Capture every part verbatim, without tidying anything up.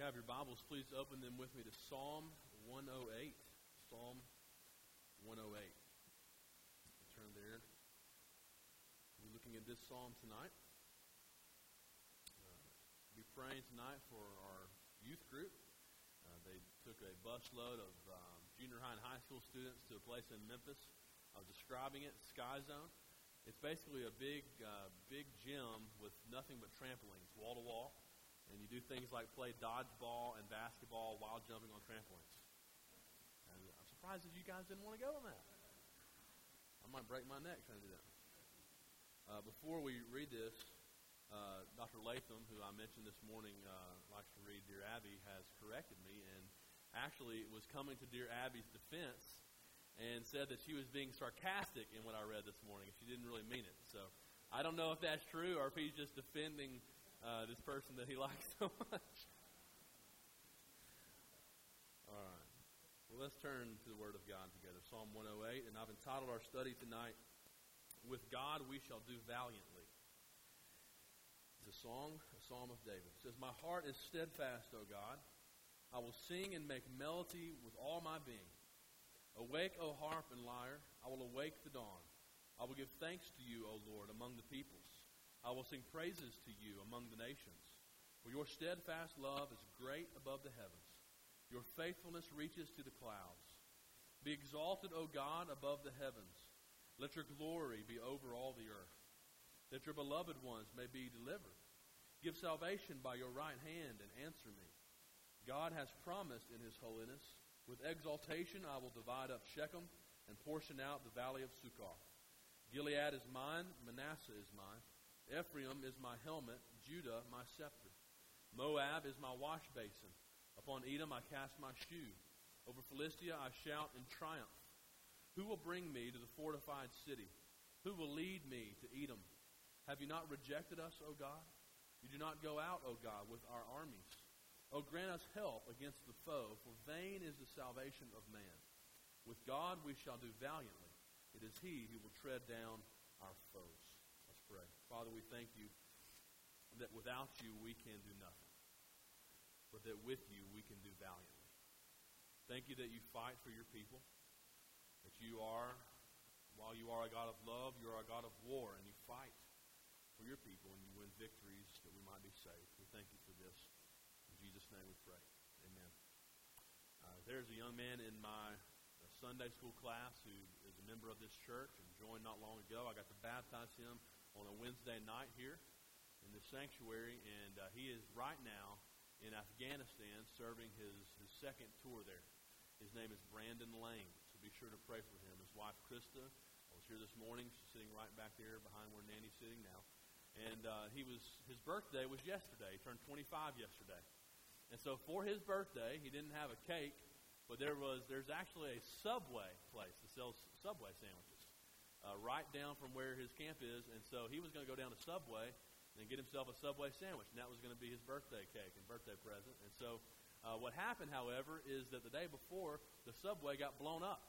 have your Bibles, please open them with me to Psalm one oh eight. Psalm one oh eight. Turn there. We're looking at this psalm tonight. Uh, we'll be praying tonight for our youth group. Uh, they took a busload of um, junior high and high school students to a place in Memphis. I was describing it, Sky Zone. It's basically a big, uh, big gym with nothing but trampolines, wall to wall. And you do things like play dodgeball and basketball while jumping on trampolines. And I'm surprised that you guys didn't want to go on that. I might break my neck trying to do that. Uh, before we read this, uh, Doctor Latham, who I mentioned this morning, uh, likes to read Dear Abby, has corrected me and actually was coming to Dear Abby's defense and said that she was being sarcastic in what I read this morning. She didn't really mean it. So I don't know if that's true or if he's just defending Uh, this person that he likes so much. All right. Well, let's turn to the Word of God together. Psalm one oh eight, and I've entitled our study tonight, With God We Shall Do Valiantly. It's a song, a psalm of David. It says, My heart is steadfast, O God. I will sing and make melody with all my being. Awake, O harp and lyre. I will awake the dawn. I will give thanks to you, O Lord, among the peoples. I will sing praises to you among the nations. For your steadfast love is great above the heavens. Your faithfulness reaches to the clouds. Be exalted, O God, above the heavens. Let your glory be over all the earth. That your beloved ones may be delivered. Give salvation by your right hand and answer me. God has promised in his holiness. With exaltation I will divide up Shechem and portion out the valley of Succoth. Gilead is mine, Manasseh is mine. Ephraim is my helmet, Judah my scepter. Moab is my wash basin. Upon Edom I cast my shoe. Over Philistia I shout in triumph. Who will bring me to the fortified city? Who will lead me to Edom? Have you not rejected us, O God? You do not go out, O God, with our armies. O grant us help against the foe, for vain is the salvation of man. With God we shall do valiantly. It is he who will tread down our foes. Pray. Father, we thank you that without you we can do nothing, but that with you we can do valiantly. Thank you that you fight for your people, that you are, while you are a God of love, you are a God of war, and you fight for your people, and you win victories that we might be saved. We thank you for this. In Jesus' name we pray. Amen. Uh, there's a young man in my uh, Sunday school class who is a member of this church and joined not long ago. I got to baptize him on a Wednesday night here in the sanctuary, and uh, he is right now in Afghanistan serving his, his second tour there. His name is Brandon Lane, so be sure to pray for him. His wife, Krista, I was here this morning. She's sitting right back there behind where Nanny's sitting now. And uh, he was his birthday was yesterday. He turned twenty-five yesterday. And so for his birthday, he didn't have a cake, but there was there's actually a Subway place that sells Subway sandwiches. Uh, right down from where his camp is, and so he was going to go down to Subway and get himself a Subway sandwich, and that was going to be his birthday cake and birthday present. And so uh, what happened, however, is that the day before, the Subway got blown up,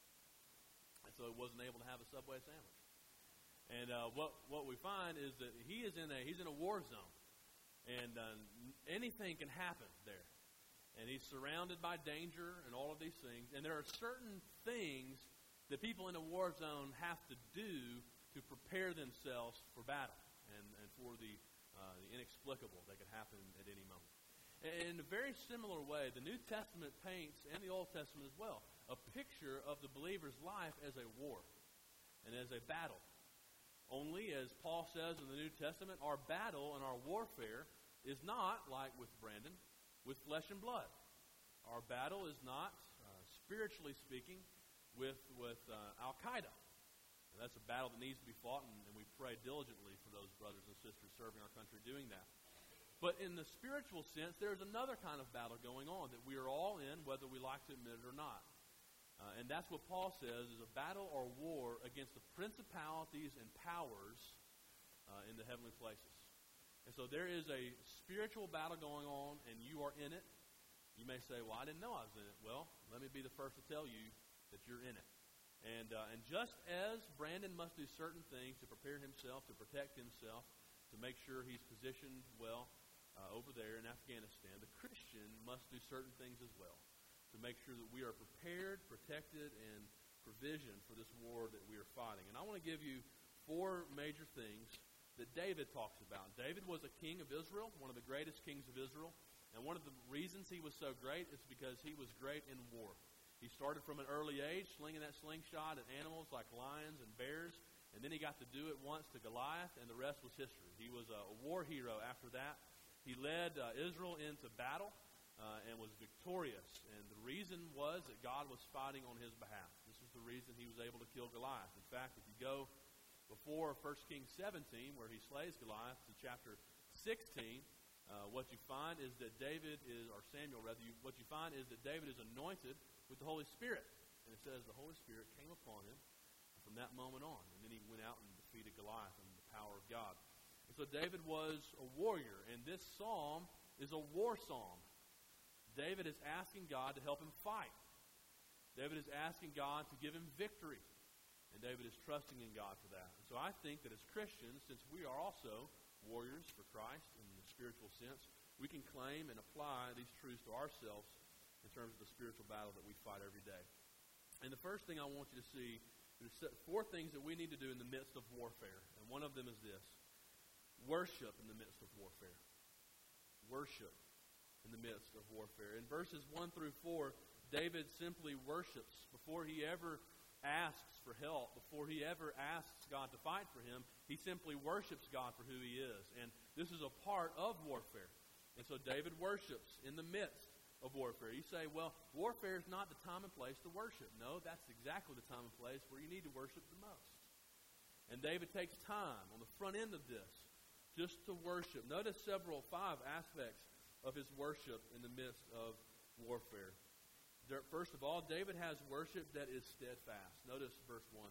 and so he wasn't able to have a Subway sandwich. And uh, what what we find is that he is in a he's in a war zone, and uh, anything can happen there, and he's surrounded by danger and all of these things, and there are certain things that people in a war zone have to do to prepare themselves for battle and, and for the, uh, the inexplicable that could happen at any moment. And in a very similar way, the New Testament paints, and the Old Testament as well, a picture of the believer's life as a war and as a battle. Only, as Paul says in the New Testament, our battle and our warfare is not, like with Brandon, with flesh and blood. Our battle is not, uh, spiritually speaking, with with uh, Al-Qaeda. And that's a battle that needs to be fought, and, and we pray diligently for those brothers and sisters serving our country doing that. But in the spiritual sense, there's another kind of battle going on that we are all in, whether we like to admit it or not. Uh, and that's what Paul says is a battle or war against the principalities and powers uh, in the heavenly places. And so there is a spiritual battle going on, and you are in it. You may say, well, I didn't know I was in it. Well, let me be the first to tell you that you're in it. And uh, and just as Brandon must do certain things to prepare himself, to protect himself, to make sure he's positioned well, uh, over there in Afghanistan, the Christian must do certain things as well to make sure that we are prepared, protected, and provision for this war that we are fighting. And I want to give you four major things that David talks about. David was a king of Israel, one of the greatest kings of Israel. And one of the reasons he was so great is because he was great in war. He started from an early age, slinging that slingshot at animals like lions and bears. And then he got to do it once to Goliath, and the rest was history. He was a war hero after that. He led uh, Israel into battle uh, and was victorious. And the reason was that God was fighting on his behalf. This is the reason he was able to kill Goliath. In fact, if you go before First Kings seventeen, where he slays Goliath, to chapter sixteen, uh, what you find is that David is, or Samuel rather, you, what you find is that David is anointed with the Holy Spirit. And it says the Holy Spirit came upon him from that moment on. And then he went out and defeated Goliath in the power of God. And so David was a warrior, and this psalm is a war psalm. David is asking God to help him fight. David is asking God to give him victory. And David is trusting in God for that. And so I think that as Christians, since we are also warriors for Christ in the spiritual sense, we can claim and apply these truths to ourselves in terms of the spiritual battle that we fight every day. And the first thing I want you to see, there's four things that we need to do in the midst of warfare. And one of them is this: worship in the midst of warfare. Worship in the midst of warfare. In verses one through four, David simply worships before he ever asks for help, before he ever asks God to fight for him. He simply worships God for who he is. And this is a part of warfare. And so David worships in the midst of warfare. You say, well, warfare is not the time and place to worship. No, that's exactly the time and place where you need to worship the most. And David takes time on the front end of this just to worship. Notice several, five aspects of his worship in the midst of warfare. First of all, David has worship that is steadfast. Notice verse one.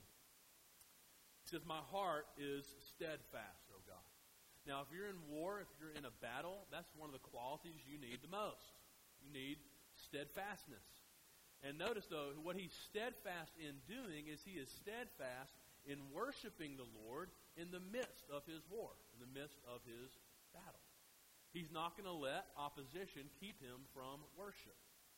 He says, my heart is steadfast, O God. Now, if you're in war, if you're in a battle, that's one of the qualities you need the most. You need steadfastness. And notice, though, what he's steadfast in doing is he is steadfast in worshiping the Lord in the midst of his war, in the midst of his battle. He's not going to let opposition keep him from worship.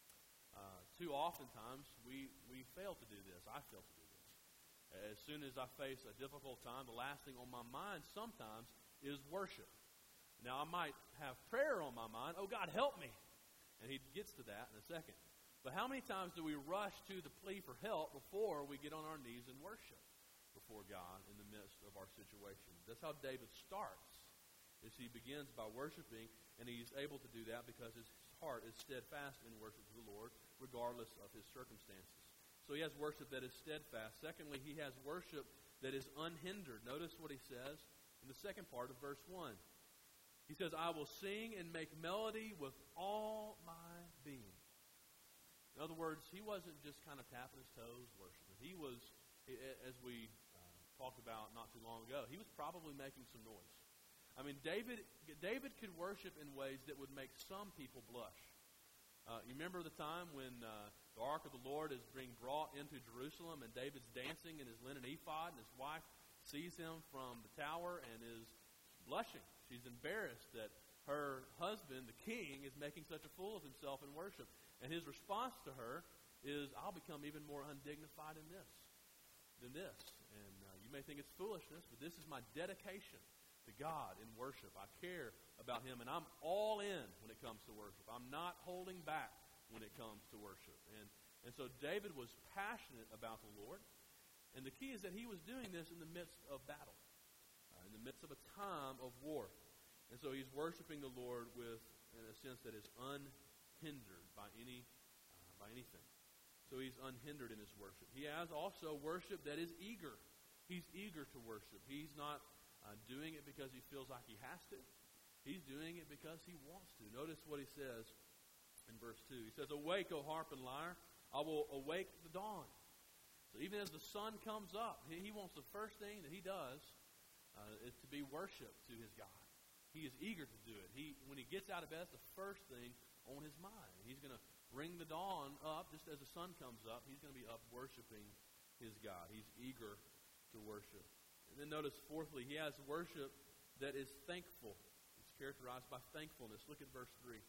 Uh, too oftentimes, we, we fail to do this. I fail to do this. As soon as I face a difficult time, the last thing on my mind sometimes is worship. Now, I might have prayer on my mind. Oh, God, help me. And he gets to that in a second. But how many times do we rush to the plea for help before we get on our knees and worship before God in the midst of our situation? That's how David starts, is he begins by worshiping, and he's able to do that because his heart is steadfast in worship to the Lord, regardless of his circumstances. So he has worship that is steadfast. Secondly, he has worship that is unhindered. Notice what he says in the second part of verse one. He says, I will sing and make melody with all my being. In other words, he wasn't just kind of tapping his toes, worshiping. He was, as we uh, talked about not too long ago, he was probably making some noise. I mean, David David could worship in ways that would make some people blush. Uh, you remember the time when uh, the Ark of the Lord is being brought into Jerusalem, and David's dancing in his linen ephod, and his wife sees him from the tower and is blushing. She's embarrassed that her husband, the king, is making such a fool of himself in worship. And his response to her is, I'll become even more undignified in this than this. And uh, you may think it's foolishness, but this is my dedication to God in worship. I care about him, and I'm all in when it comes to worship. I'm not holding back when it comes to worship. And, and so David was passionate about the Lord. And the key is that he was doing this in the midst of battle, uh, in the midst of a time of war. And so he's worshiping the Lord with, in a sense that is unhindered by any uh, by anything. So he's unhindered in his worship. He has also worship that is eager. He's eager to worship. He's not uh, doing it because he feels like he has to. He's doing it because he wants to. Notice what he says in verse two. He says, awake, O harp and lyre, I will awake the dawn. So even as the sun comes up, he, he wants the first thing that he does uh, is to be worship to his God. He is eager to do it. He, when he gets out of bed, it's the first thing on his mind. He's going to bring the dawn up just as the sun comes up. He's going to be up worshiping his God. He's eager to worship. And then notice, fourthly, he has worship that is thankful. It's characterized by thankfulness. Look at verse three.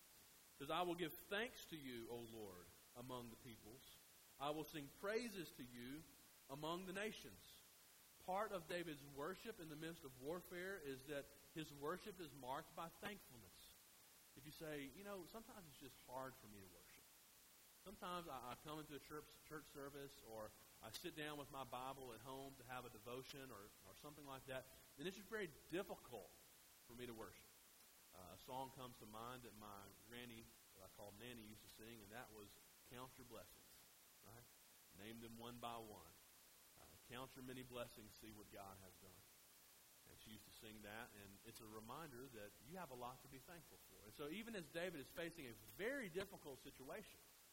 It says, I will give thanks to you, O Lord, among the peoples. I will sing praises to you among the nations. Part of David's worship in the midst of warfare is that his worship is marked by thankfulness. If you say, you know, sometimes it's just hard for me to worship. Sometimes I, I come into a church, church service, or I sit down with my Bible at home to have a devotion or, or something like that, then it's just very difficult for me to worship. Uh, a song comes to mind that my granny, that I call Nanny, used to sing, and that was Count Your Blessings, right? Name them one by one. Uh, count your many blessings, see what God has done. And she used to sing that, and it's a reminder that you have a lot to be thankful for. And so even as David is facing a very difficult situation,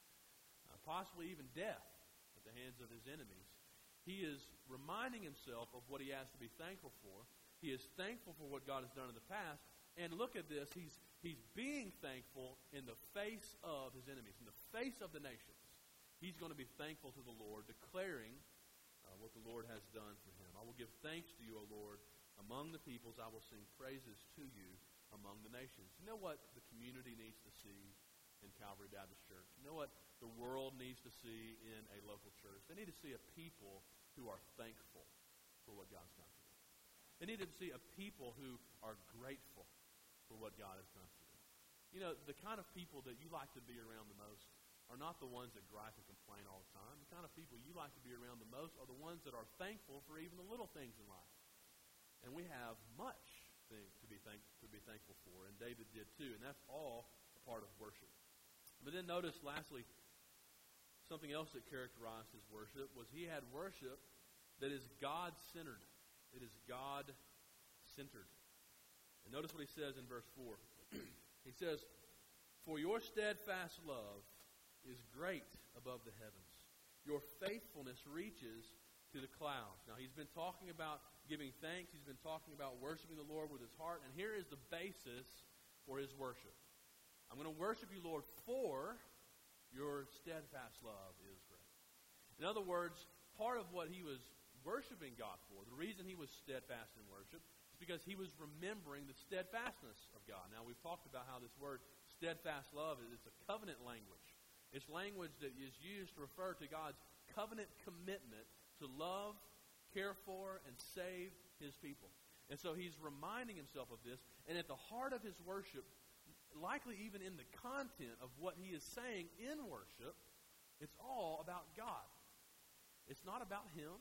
uh, possibly even death at the hands of his enemies, he is reminding himself of what he has to be thankful for. He is thankful for what God has done in the past. And look at this, he's, he's being thankful in the face of his enemies, in the face of the nations. He's going to be thankful to the Lord, declaring uh, what the Lord has done for him. I will give thanks to you, O Lord, among the peoples. I will sing praises to you among the nations. You know what the community needs to see in Calvary Baptist Church? You know what the world needs to see in a local church? They need to see a people who are thankful for what God's done for them. They need to see a people who are grateful for what God has done for them. You know, the kind of people that you like to be around the most are not the ones that gripe and complain all the time. The kind of people you like to be around the most are the ones that are thankful for even the little things in life. And we have much thing to be thank to be thankful for, and David did too, and that's all a part of worship. But then notice, lastly, something else that characterized his worship was he had worship that is God-centered. It is God-centered. And notice what he says in verse four. He says, for your steadfast love is great above the heavens. Your faithfulness reaches to the clouds. Now, he's been talking about giving thanks. He's been talking about worshiping the Lord with his heart. And here is the basis for his worship. I'm going to worship you, Lord, for your steadfast love is great. In other words, part of what he was worshiping God for, the reason he was steadfast in worship, is because he was remembering the steadfastness of God. Now, we've talked about how this word steadfast love is it's a covenant language. It's language that is used to refer to God's covenant commitment to love, care for, and save his people. And so he's reminding himself of this, and at the heart of his worship, likely even in the content of what he is saying in worship, it's all about God. It's not about him.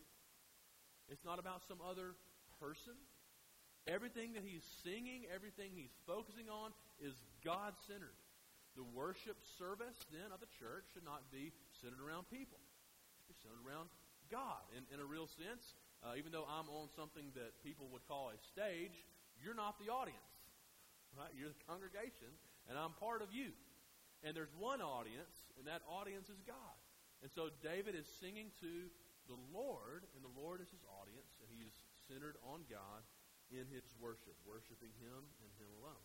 It's not about some other person. Everything that he's singing, everything he's focusing on is God-centered. The worship service, then, of the church should not be centered around people. It should be centered around God. In, in a real sense, uh, even though I'm on something that people would call a stage, you're not the audience. Right? You're the congregation, and I'm part of you. And there's one audience, and that audience is God. And so David is singing to the Lord, and the Lord is his audience, and he is centered on God in his worship, worshiping him and him alone.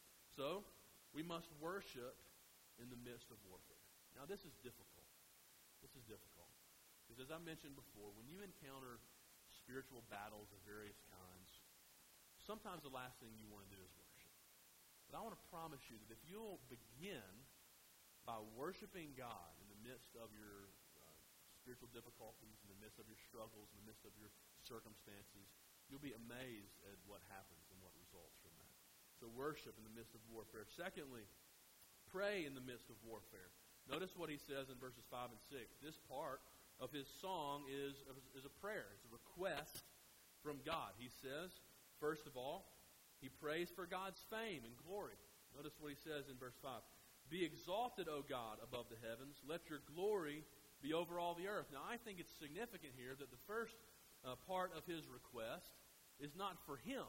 So, we must worship in the midst of warfare. Now, this is difficult. This is difficult. Because as I mentioned before, when you encounter spiritual battles of various kinds, sometimes the last thing you want to do is worship. But I want to promise you that if you'll begin by worshiping God in the midst of your uh, spiritual difficulties, in the midst of your struggles, in the midst of your circumstances, you'll be amazed at what happens and what results from that. So worship in the midst of warfare. Secondly, pray in the midst of warfare. Notice what he says in verses five and six. This part of his song is, is a prayer. It's a request from God. He says, first of all, he prays for God's fame and glory. Notice what he says in verse five. Be exalted, O God, above the heavens. Let your glory be over all the earth. Now, I think it's significant here that the first uh, part of his request is not for him.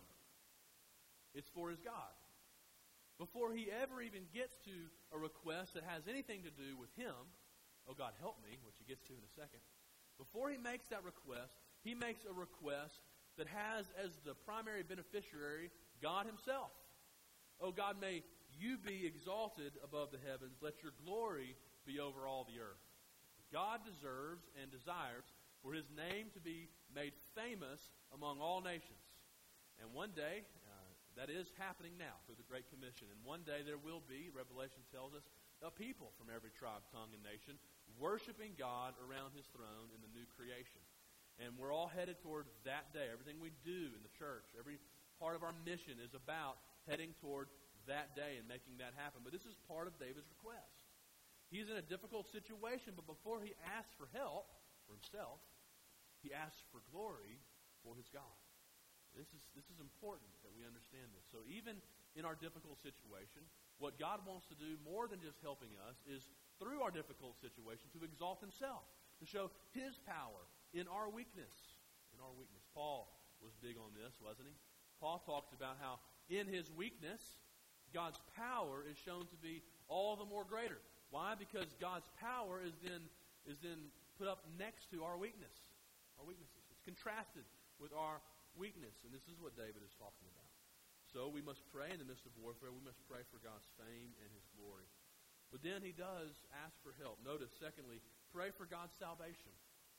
It's for his God. Before he ever even gets to a request that has anything to do with him, oh God, help me, which he gets to in a second. Before he makes that request, he makes a request that has as the primary beneficiary God himself. Oh God, may you be exalted above the heavens. Let your glory be over all the earth. God deserves and desires for his name to be made famous among all nations. And one day, uh, That is happening now through the Great Commission. And one day there will be, Revelation tells us, a people from every tribe, tongue, and nation worshiping God around His throne in the new creation. And we're all headed toward that day. Everything we do in the church, every part of our mission is about heading toward that day and making that happen. But this is part of David's request. He's in a difficult situation, but before he asks for help for himself, he asks for glory for his God. This is, this is important that we understand this. So even in our difficult situation, what God wants to do more than just helping us is through our difficult situation to exalt Himself, to show His power in our weakness. In our weakness. Paul was big on this, wasn't he? Paul talks about how in his weakness, God's power is shown to be all the more greater. Why? Because God's power is then is then put up next to our weakness, our weaknesses. It's contrasted with our weakness, and this is what David is talking about. So we must pray in the midst of warfare. We must pray for God's fame and His glory. But then he does ask for help. Notice, secondly, pray for God's salvation.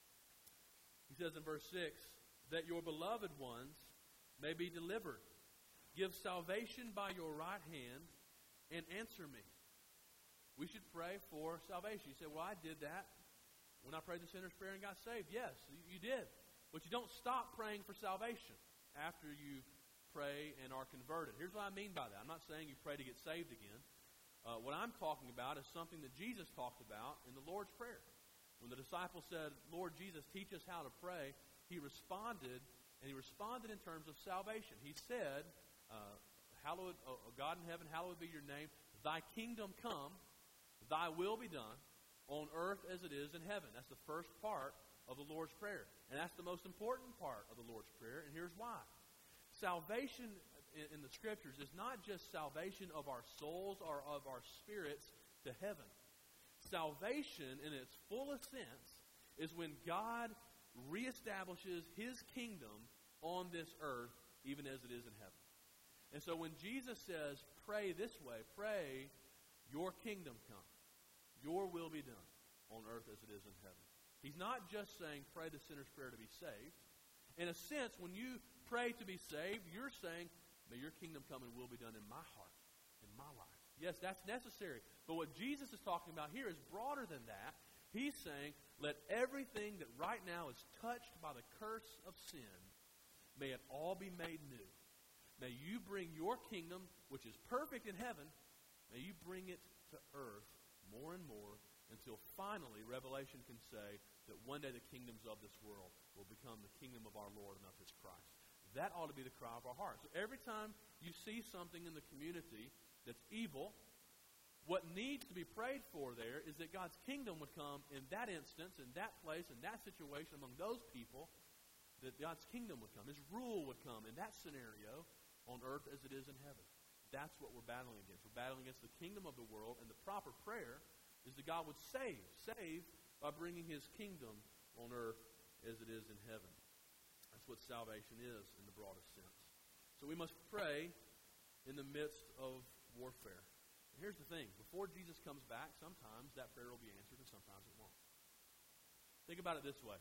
He says in verse six, that your beloved ones may be delivered. Give salvation by your right hand and answer me. We should pray for salvation. You say, well, I did that when I prayed the sinner's prayer and got saved. Yes, you did. But you don't stop praying for salvation after you pray and are converted. Here's what I mean by that. I'm not saying you pray to get saved again. Uh, what I'm talking about is something that Jesus talked about in the Lord's Prayer. When the disciples said, Lord Jesus, teach us how to pray, He responded, and He responded in terms of salvation. He said, uh, hallowed, oh, God in heaven, hallowed be your name. Thy kingdom come, thy will be done, on earth as it is in heaven. That's the first part of the Lord's Prayer. And that's the most important part of the Lord's Prayer, and here's why. Salvation in, in the Scriptures is not just salvation of our souls or of our spirits to heaven. Salvation in its fullest sense is when God reestablishes His kingdom on this earth, even as it is in heaven. And so when Jesus says, pray this way, pray, your kingdom come, your will be done on earth as it is in heaven. He's not just saying, pray the sinner's prayer to be saved. In a sense, when you pray to be saved, you're saying, may your kingdom come and will be done in my heart, in my life. Yes, that's necessary. But what Jesus is talking about here is broader than that. He's saying, let everything that right now is touched by the curse of sin, may it all be made new. May you bring your kingdom, which is perfect in heaven, may you bring it to earth more and more until finally Revelation can say that one day the kingdoms of this world will become the kingdom of our Lord and of His Christ. That ought to be the cry of our heart. So every time you see something in the community that's evil, what needs to be prayed for there is that God's kingdom would come in that instance, in that place, in that situation, among those people, that God's kingdom would come. His rule would come in that scenario on earth as it is in heaven. That's what we're battling against. We're battling against the kingdom of the world, and the proper prayer is that God would save, save by bringing His kingdom on earth as it is in heaven. That's what salvation is in the broadest sense. So we must pray in the midst of warfare. And here's the thing. Before Jesus comes back, sometimes that prayer will be answered and sometimes it won't. Think about it this way.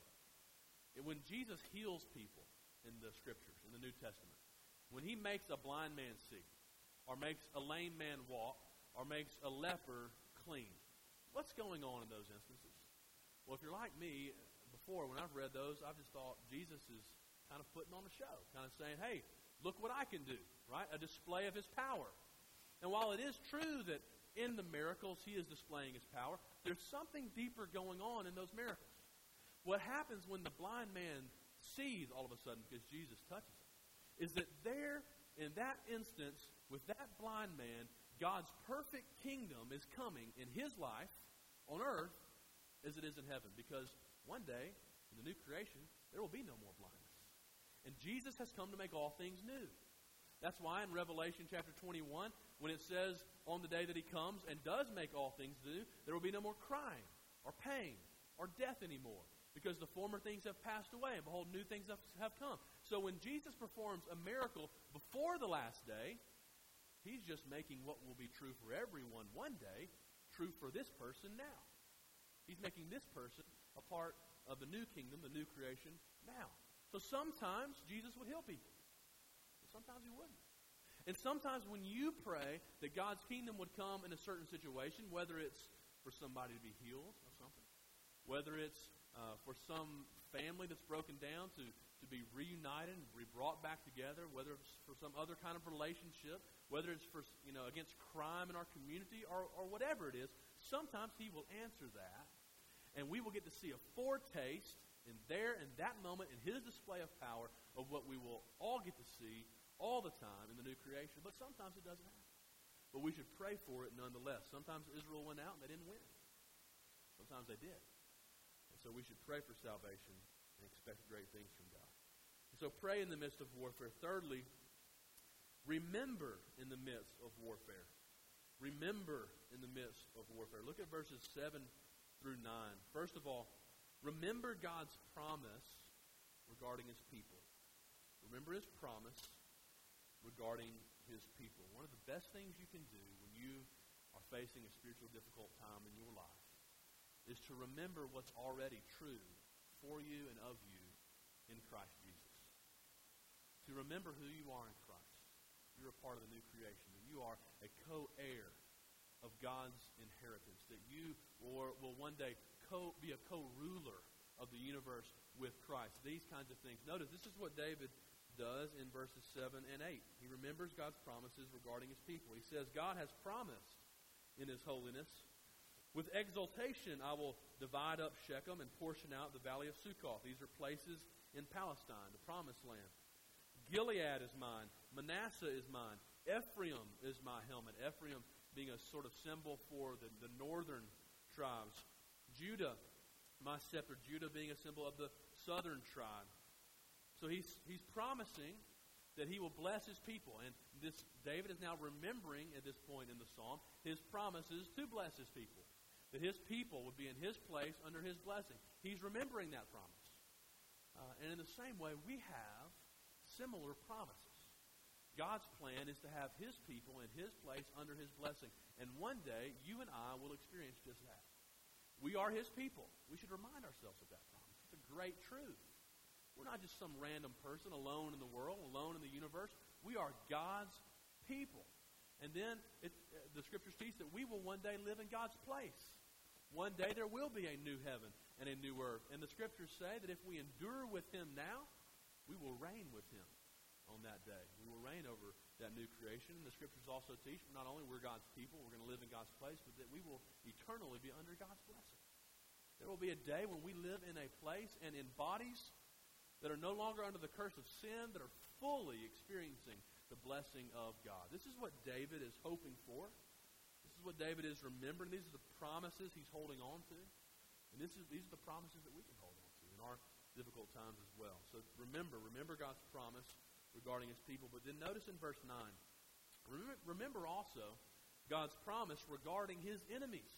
When Jesus heals people in the Scriptures, in the New Testament, when He makes a blind man see, or makes a lame man walk, or makes a leper clean, what's going on in those instances? Well, if you're like me, before, when I've read those, I've just thought Jesus is kind of putting on a show, kind of saying, hey, look what I can do, right? A display of His power. And while it is true that in the miracles He is displaying His power, there's something deeper going on in those miracles. What happens when the blind man sees all of a sudden, because Jesus touches him, is that there, in that instance, with that blind man, God's perfect kingdom is coming in his life on earth as it is in heaven. Because one day, in the new creation, there will be no more blindness. And Jesus has come to make all things new. That's why in Revelation chapter twenty-one, when it says on the day that He comes and does make all things new, there will be no more crying or pain or death anymore. Because the former things have passed away, and behold, new things have, have come. So when Jesus performs a miracle before the last day, He's just making what will be true for everyone one day, true for this person now. He's making this person a part of the new kingdom, the new creation now. So sometimes Jesus would heal people. But sometimes He wouldn't. And sometimes when you pray that God's kingdom would come in a certain situation, whether it's for somebody to be healed of something, whether it's uh, for some family that's broken down to, to be reunited and be brought back together, whether it's for some other kind of relationship, whether it's for, you know, against crime in our community or, or whatever it is, sometimes He will answer that. And we will get to see a foretaste in there, in that moment, in His display of power of what we will all get to see all the time in the new creation. But sometimes it doesn't happen. But we should pray for it nonetheless. Sometimes Israel went out and they didn't win. Sometimes they did. And so we should pray for salvation and expect great things from God. And so pray in the midst of warfare. Thirdly, remember in the midst of warfare. Remember in the midst of warfare. Look at verses seven through nine. First of all, remember God's promise regarding His people. Remember His promise regarding His people. One of the best things you can do when you are facing a spiritual difficult time in your life is to remember what's already true for you and of you in Christ Jesus. To remember who you are in Christ. You're a part of the new creation. That you are a co-heir of God's inheritance. That you will, will one day co- be a co-ruler of the universe with Christ. These kinds of things. Notice, this is what David does in verses seven and eight. He remembers God's promises regarding His people. He says, God has promised in His holiness, with exultation I will divide up Shechem and portion out the valley of Succoth. These are places in Palestine, the promised land. Gilead is mine. Manasseh is mine. Ephraim is my helmet. Ephraim being a sort of symbol for the, the northern tribes. Judah, my scepter. Judah being a symbol of the southern tribe. So he's he's promising that He will bless His people. And this David is now remembering at this point in the psalm his promises to bless His people. That His people would be in His place under His blessing. He's remembering that promise. Uh, and in the same way, we have similar promises. God's plan is to have His people in His place under His blessing. And one day, you and I will experience just that. We are His people. We should remind ourselves of that promise. It's a great truth. We're not just some random person alone in the world, alone in the universe. We are God's people. And then it, uh, the Scriptures teach that we will one day live in God's place. One day there will be a new heaven and a new earth. And the Scriptures say that if we endure with Him now, we will reign with Him on that day. We will reign over that new creation. And the Scriptures also teach not only we're God's people, we're going to live in God's place, but that we will eternally be under God's blessing. There will be a day when we live in a place and in bodies that are no longer under the curse of sin, that are fully experiencing the blessing of God. This is what David is hoping for. This is what David is remembering. These are the promises he's holding on to. And this is, these are the promises that we can hold on to in our difficult times as well. So remember, remember God's promise regarding His people. But then notice in verse nine, remember, remember also God's promise regarding His enemies.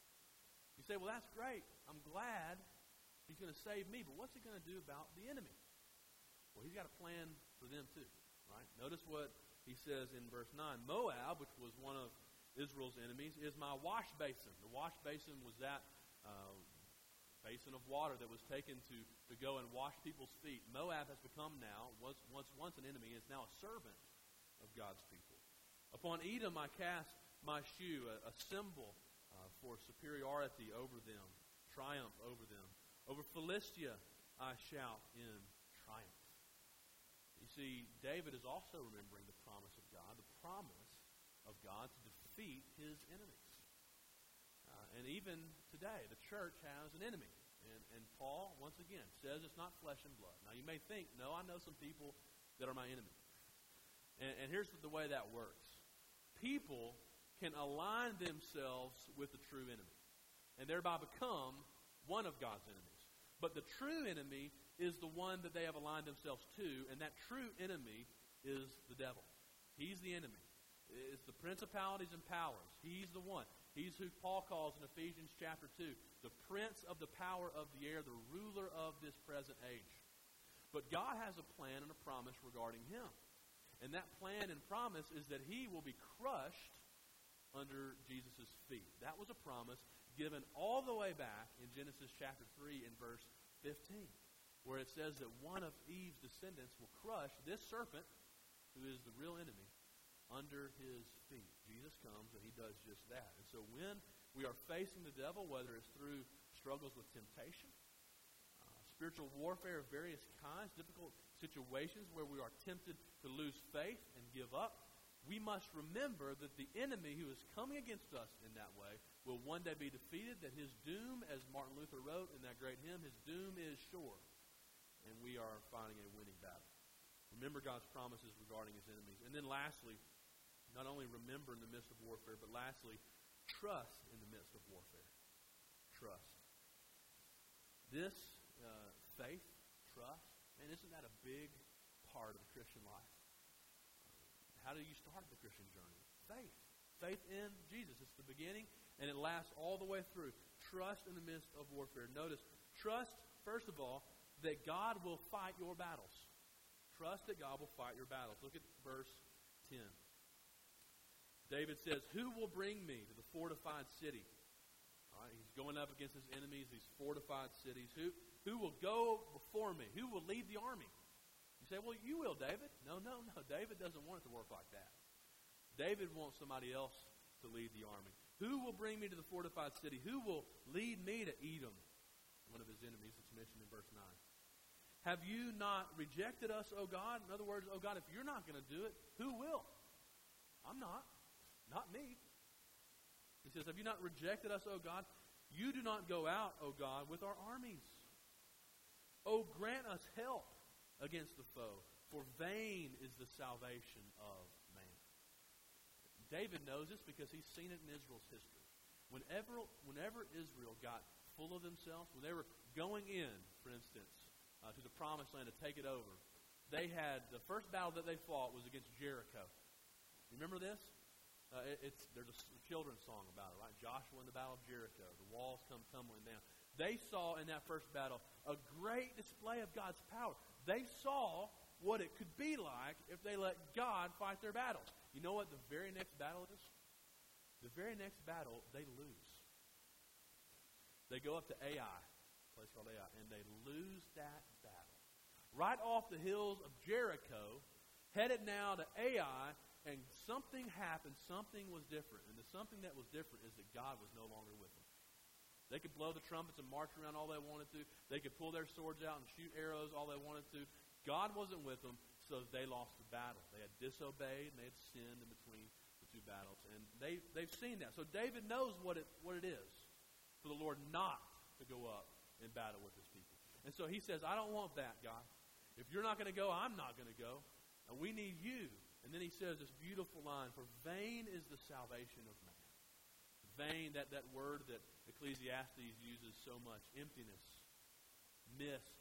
You say, well, that's great. I'm glad He's going to save me, but what's He going to do about the enemy? Well, He's got a plan for them too, right? Notice what He says in verse nine. Moab, which was one of Israel's enemies, is my wash basin. The wash basin was that uh, basin of water that was taken to, to go and wash people's feet. Moab has become now, was once, once an enemy, is now a servant of God's people. Upon Edom I cast my shoe, a, a symbol uh, for superiority over them, triumph over them. Over Philistia I shout in triumph. You see, David is also remembering the promise of God, the promise of God to defeat His enemies. Uh, and even today, the church has an enemy. And, and Paul, once again, says it's not flesh and blood. Now, you may think, no, I know some people that are my enemy. And, and here's the way that works. People can align themselves with the true enemy and thereby become one of God's enemies. But the true enemy is the one that they have aligned themselves to, and that true enemy is the devil. He's the enemy. It's the principalities and powers. He's the one. He's who Paul calls in Ephesians chapter two, the prince of the power of the air, the ruler of this present age. But God has a plan and a promise regarding him. And that plan and promise is that he will be crushed under Jesus' feet. That was a promise given all the way back in Genesis chapter three and verse fifteen, where it says that one of Eve's descendants will crush this serpent, who is the real enemy, under his feet. Jesus comes and he does just that. And so when we are facing the devil, whether it's through struggles with temptation, uh, spiritual warfare of various kinds, difficult situations where we are tempted to lose faith and give up, we must remember that the enemy who is coming against us in that way will one day be defeated, that his doom, as Martin Luther wrote in that great hymn, his doom is sure, and we are fighting a winning battle. Remember God's promises regarding his enemies. And then lastly, not only remember in the midst of warfare, but lastly, trust in the midst of warfare. Trust. This uh, faith, trust, man, isn't that a big part of the Christian life? How do you start the Christian journey? Faith. Faith in Jesus. It's the beginning, and it lasts all the way through. Trust in the midst of warfare. Notice, trust, first of all, that God will fight your battles. Trust that God will fight your battles. Look at verse ten. David says, who will bring me to the fortified city? All right, he's going up against his enemies, these fortified cities. Who, who will go before me? Who will lead the army? You say, well, you will, David. No, no, no. David doesn't want it to work like that. David wants somebody else to lead the army. Who will bring me to the fortified city? Who will lead me to Edom? One of his enemies that's mentioned in verse nine. Have you not rejected us, O God? In other words, O God, if you're not going to do it, who will? I'm not. Not me. He says, have you not rejected us, O God? You do not go out, O God, with our armies. O grant us help against the foe, for vain is the salvation of man. David knows this because he's seen it in Israel's history. Whenever, whenever Israel got full of themselves, when they were going in, for instance, uh, to the promised land to take it over, they had, the first battle that they fought was against Jericho. You remember this? Uh, it, it's There's a children's song about it, right? Joshua in the battle of Jericho. The walls come tumbling down. They saw in that first battle a great display of God's power. They saw what it could be like if they let God fight their battles. You know what the very next battle is? The very next battle, they lose. They go up to Ai, a place called Ai, and they lose that battle. Right off the hills of Jericho, headed now to Ai, and something happened, something was different. And the something that was different is that God was no longer with them. They could blow the trumpets and march around all they wanted to. They could pull their swords out and shoot arrows all they wanted to. God wasn't with them, so they lost the battle. They had disobeyed and they had sinned in between the two battles. And they, they've seen that. So David knows what it, what it is for the Lord not to go up in battle with his people. And so he says, I don't want that, God. If you're not going to go, I'm not going to go. And we need you. And then he says this beautiful line, for vain is the salvation of man. Vain, that, that word that Ecclesiastes uses so much. Emptiness. Mist.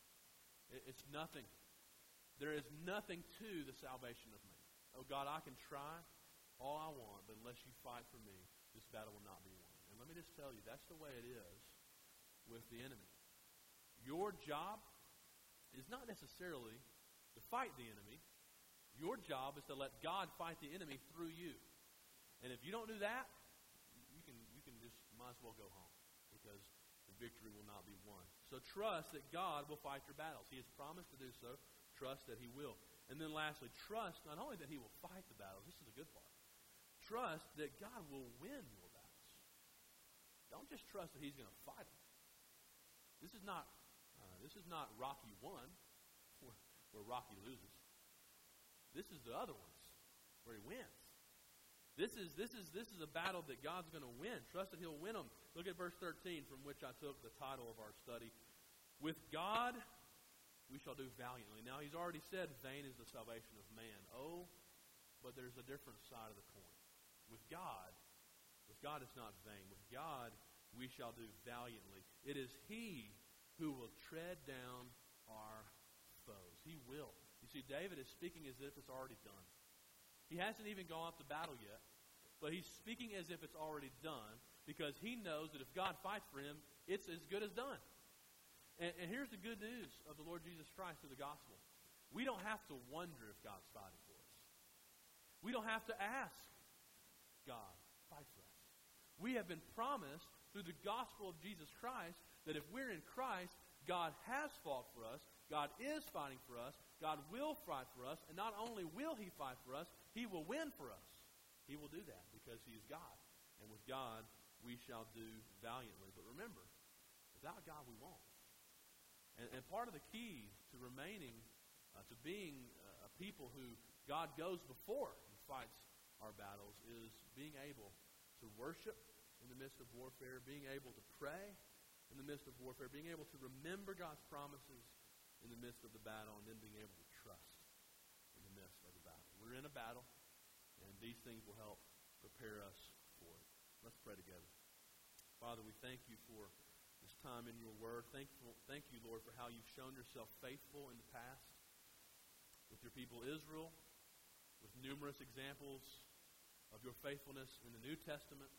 It, it's nothing. There is nothing to the salvation of man. Oh God, I can try all I want, but unless you fight for me, this battle will not be won. And let me just tell you, that's the way it is with the enemy. Your job is not necessarily to fight the enemy. Your job is to let God fight the enemy through you. And if you don't do that, you can you can just might as well go home, because the victory will not be won. So trust that God will fight your battles. He has promised to do so. Trust that he will. And then lastly, trust not only that he will fight the battles, this is the good part. Trust that God will win your battles. Don't just trust that he's going to fight them. This is not uh, this is not Rocky one, where, where Rocky loses. This is the other ones, where he wins. This is this is this is a battle that God's going to win. Trust that he'll win them. Look at verse thirteen, from which I took the title of our study. With God we shall do valiantly. Now he's already said, vain is the salvation of man. Oh, but there's a different side of the coin. With God, with God it's not vain. With God we shall do valiantly. It is he who will tread down our foes. He will. You see, David is speaking as if it's already done. He hasn't even gone up to battle yet, but he's speaking as if it's already done, because he knows that if God fights for him, it's as good as done. And, and here's the good news of the Lord Jesus Christ through the gospel. We don't have to wonder if God's fighting for us. We don't have to ask God, fight for us. We have been promised through the gospel of Jesus Christ that if we're in Christ, God has fought for us, God is fighting for us, God will fight for us, and not only will he fight for us, He will win for us. He will do that because He is God. And with God, we shall do valiantly. But remember, without God, we won't. And, and part of the key to remaining, uh, to being uh, a people who God goes before and fights our battles is being able to worship in the midst of warfare, being able to pray in the midst of warfare, being able to remember God's promises in the midst of the battle, and then being able to trust in the midst of the battle. We're in a battle, and these things will help prepare us for it. Let's pray together. Father, we thank you for this time in your word. Thankful, thank you, Lord, for how you've shown yourself faithful in the past with your people Israel, with numerous examples of your faithfulness in the New Testament.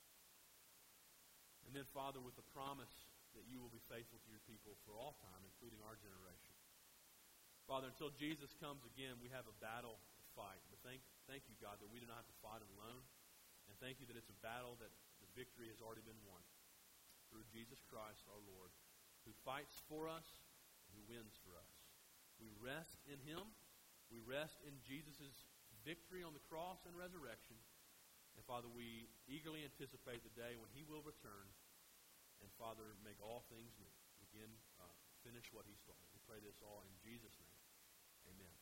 And then, Father, with the promise that you will be faithful to your people for all time, including our generation. Father, until Jesus comes again, we have a battle to fight. But thank, thank you, God, that we do not have to fight it alone. And thank you that it's a battle that the victory has already been won through Jesus Christ, our Lord, who fights for us and who wins for us. We rest in Him. We rest in Jesus' victory on the cross and resurrection. And, Father, we eagerly anticipate the day when He will return and, Father, make all things new. Again, uh, finish what He started. We pray this all in Jesus' name. Amen.